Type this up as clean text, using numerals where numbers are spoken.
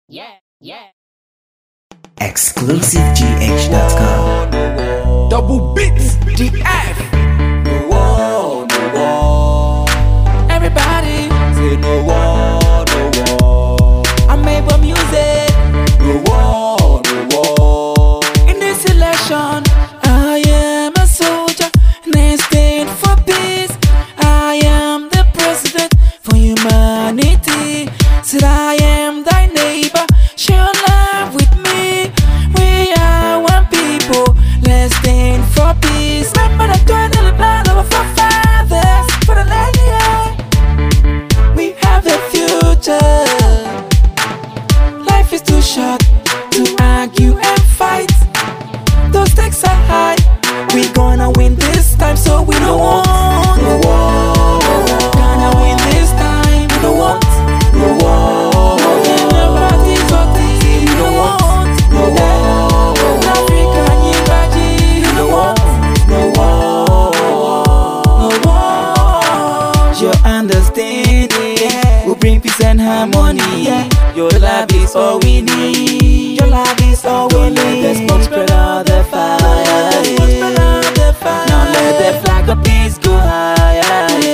ExclusiveGH.com. Double beats, DF. No war, no war. Everybody Say no war, no war. I make more music No war, no war. in this election. I am a soldier and I stand for peace. I am the president for humanity. Said I am thy neighbor, share love with me. We are one people, let's stand for peace. Remember the joy and the blood of our forefathers for the land, yeah. We have the future. Life is too short to argue and fight. Those stakes are high. We gonna win this time, so we don't want No war, Gonna win this time. We don't want no war. in the parties or things. We don't want No war, Africa, Nyibaji. We don't want no war. no war. Your understanding will bring peace and harmony. Your love is all we need. Your love is all we need. Don't let the smoke spread out the fire. Now let the flag of peace go higher.